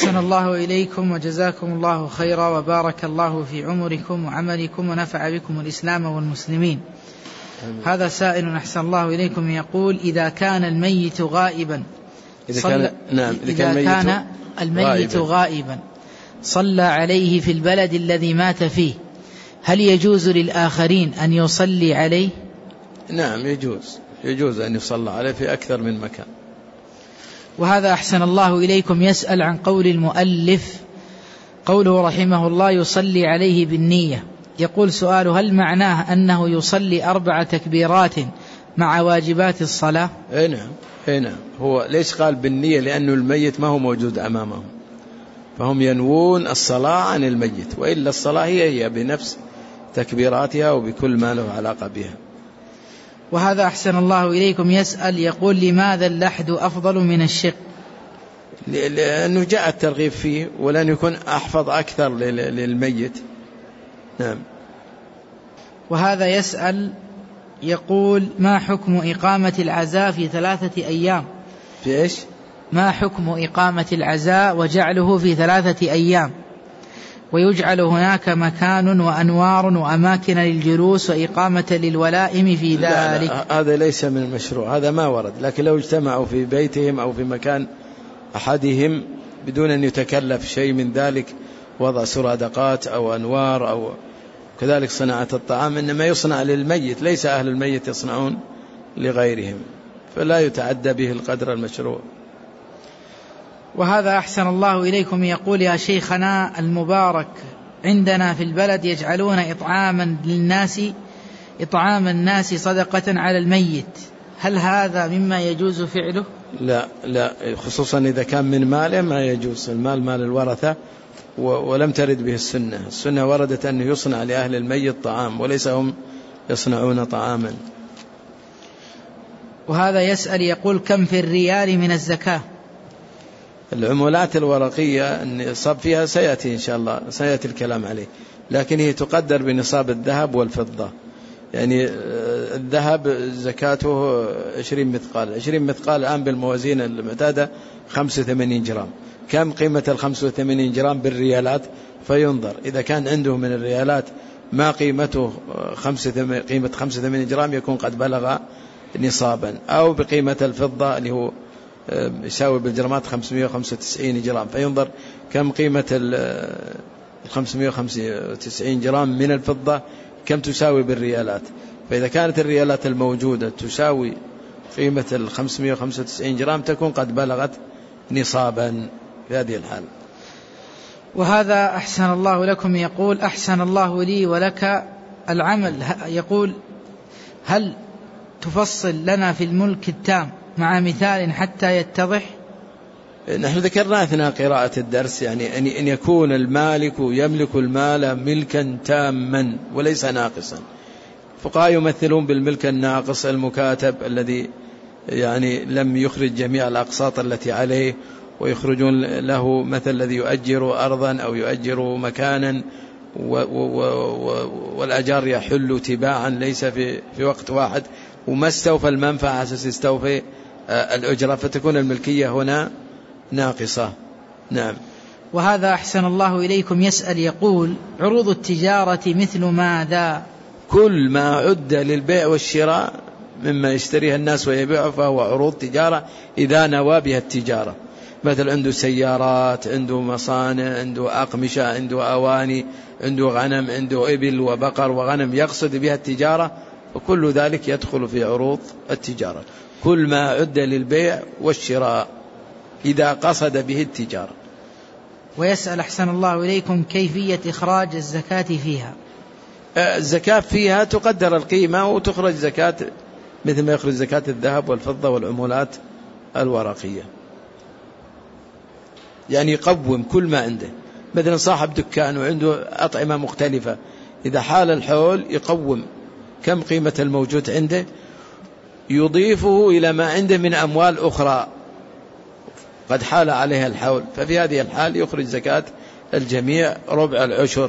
أحسن الله إليكم وجزاكم الله خيرا وبارك الله في عمركم وعملكم ونفع بكم الإسلام والمسلمين. هذا سائل أحسن الله إليكم يقول: إذا كان الميت غائبا إذا كان الميت غائبا صلى عليه في البلد الذي مات فيه، هل يجوز للآخرين أن يصلي عليه؟ نعم، يجوز أن يصلى عليه في أكثر من مكان. وهذا أحسن الله إليكم يسأل عن قول المؤلف قوله رحمه الله: يصلي عليه بالنية. يقول سؤاله: هل معناه أنه يصلي 4 تكبيرات مع واجبات الصلاة؟ نعم. هو ليش قال بالنية؟ لأنه الميت ما هو موجود أمامهم، فهم ينوون الصلاة عن الميت، وإلا الصلاة هي بنفس تكبيراتها وبكل ما له علاقة بها. وهذا أحسن الله إليكم يسأل يقول: لماذا اللحد أفضل من الشق؟ لأنه جاء الترغيب فيه، ولن يكون أحفظ أكثر للميت. نعم. وهذا يسأل يقول: ما حكم إقامة العزاء في 3 أيام؟ في إيش؟ ما حكم إقامة العزاء وجعله في 3 أيام، ويجعل هناك مكان وأنوار وأماكن للجلوس وإقامة للولائم في ذلك؟ لا، هذا ليس من المشروع، هذا ما ورد. لكن لو اجتمعوا في بيتهم أو في مكان أحدهم بدون أن يتكلف شيء من ذلك، وضع سرادقات أو أنوار أو كذلك صناعة الطعام، إنما يصنع للميت، ليس أهل الميت يصنعون لغيرهم، فلا يتعدى به القدر المشروع. وهذا أحسن الله إليكم يقول: يا شيخنا المبارك، عندنا في البلد يجعلون إطعام الناس صدقة على الميت، هل هذا مما يجوز فعله؟ لا، خصوصا إذا كان من ماله ما يجوز. المال مال الورثة، ولم ترد به السنة وردت أنه يصنع لأهل الميت طعام، وليس هم يصنعون طعاما. وهذا يسأل يقول: كم في الريال من الزكاة؟ العملات الورقية النصاب فيها سيأتي إن شاء الله، سيأتي الكلام عليه، لكن هي تقدر بنصاب الذهب والفضة. يعني الذهب زكاته 20 مثقال. 20 مثقال الآن بالموازين المعتادة 85 جرام. كم قيمة 85 جرام بالريالات؟ فينظر، إذا كان عنده من الريالات ما قيمته قيمة 85 جرام يكون قد بلغ نصابا، أو بقيمة الفضة اللي هو يساوي بالجرامات 595 جرام، فينظر كم قيمة 595 جرام من الفضة كم تساوي بالريالات. فإذا كانت الريالات الموجودة تساوي قيمة 595 جرام تكون قد بلغت نصابا في هذه الحال. وهذا أحسن الله لكم يقول: أحسن الله لي ولك العمل. يقول: هل تفصل لنا في الملك التام مع مثال حتى يتضح؟ نحن ذكرنا أثناء قراءة الدرس يعني أن يكون المالك يملك المال ملكا تاما وليس ناقصا. فقهاء يمثلون بالملك الناقص المكاتب الذي يعني لم يخرج جميع الأقساط التي عليه، ويخرجون له مثل الذي يؤجر أرضا أو يؤجر مكانا، والأجار يحل تباعا ليس في وقت واحد، وما استوفى المنفعة أساس يستوفي الأجرة، فتكون الملكية هنا ناقصة. نعم. وهذا أحسن الله إليكم يسأل يقول: عروض التجارة مثل ماذا؟ كل ما عد للبيع والشراء مما يشتريها الناس ويبيعه فهو عروض تجارة إذا نوى بها التجارة. مثل عنده سيارات، عنده مصانع، عنده أقمشة، عنده أواني، عنده غنم، عنده إبل وبقر وغنم يقصد بها التجارة، وكل ذلك يدخل في عروض التجارة. كل ما عد للبيع والشراء إذا قصد به التجارة. ويسأل أحسن الله إليكم: كيفية إخراج الزكاة فيها؟ الزكاة فيها تقدر القيمة وتخرج زكاة مثل ما يخرج زكاة الذهب والفضة والعملات الورقية. يعني يقوم كل ما عنده. مثلا صاحب دكان وعنده أطعمة مختلفة، إذا حال الحول يقوم كم قيمة الموجود عنده، يضيفه إلى ما عنده من أموال أخرى قد حال عليها الحول، ففي هذه الحال يخرج زكاة الجميع ربع العشر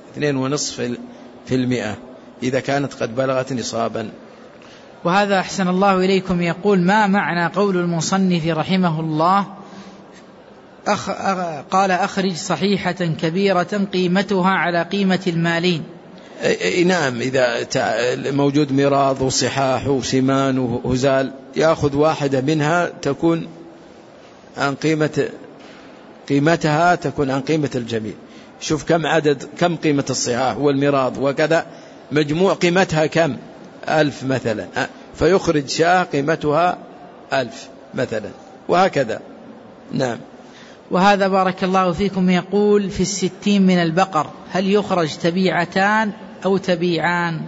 2.5% إذا كانت قد بلغت نصابا. وهذا أحسن الله إليكم يقول: ما معنى قول المصنف رحمه الله قال أخرج صحيحة كبيرة قيمتها على قيمة المالين. نعم، إذا موجود ميراض وصحاح وسمان وهزال يأخذ واحدة منها تكون عن قيمتها تكون عن قيمة الجميع. شوف كم قيمة الصحاح والميراض وكذا، مجموع قيمتها كم؟ 1000 مثلا، فيخرج شاة قيمتها 1000 مثلا، وهكذا. نعم. وهذا بارك الله فيكم يقول في 60 من البقر هل يخرج تبيعتان أو تبيعان؟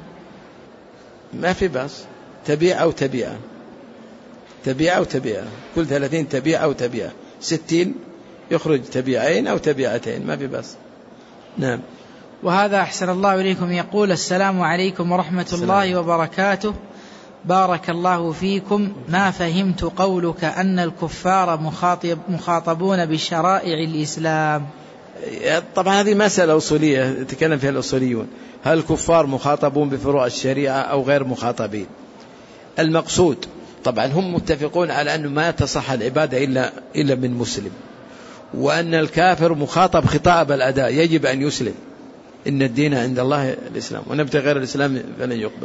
ما في بأس، تبيع أو تبيعان، تبيع أو تبيعان، كل 30 تبيع أو تبيع، 60 يخرج تبيعين أو تبيعتين، ما في بأس. نعم. وهذا أحسن الله إليكم يقول السلام عليكم ورحمة الله وبركاته، بارك الله فيكم، ما فهمت قولك أن الكفار مخاطبون بشرائع الإسلام. طبعا هذه مسألة أصولية يتكلم فيها الأصوليون، هل الكفار مخاطبون بفروع الشريعة أو غير مخاطبين؟ المقصود طبعا هم متفقون على أنه ما تصح العبادة إلا من مسلم، وأن الكافر مخاطب خطاب الأداء، يجب أن يسلم، إن الدين عند الله الإسلام ونبتغي غير الإسلام فلن يقبل.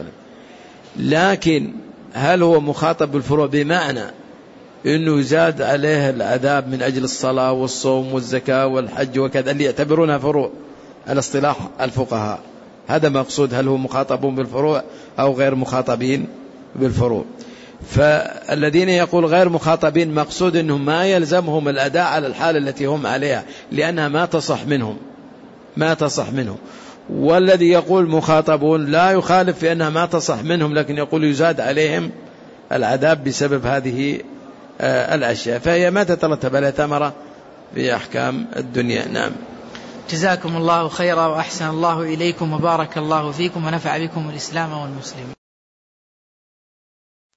لكن هل هو مخاطب بالفروع بمعنى أنه يزاد عليه العذاب من أجل الصلاة والصوم والزكاة والحج وكذا اللي يعتبرونها فروع على اصطلاح الفقهاء؟ هذا مقصود، هل هو مخاطبون بالفروع أو غير مخاطبين بالفروع؟ فالذين يقول غير مخاطبين مقصود أنهم ما يلزمهم الأداء على الحالة التي هم عليها لأنها ما تصح منهم. والذي يقول مخاطبون لا يخالف في أنها ما تصح منهم، لكن يقول يزاد عليهم العذاب بسبب هذه الأشياء، فهي ما تترتب على ثمرة في أحكام الدنيا. نعم. جزاكم الله خيرا وأحسن الله إليكم وبارك الله فيكم ونفع بكم الإسلام والمسلمين.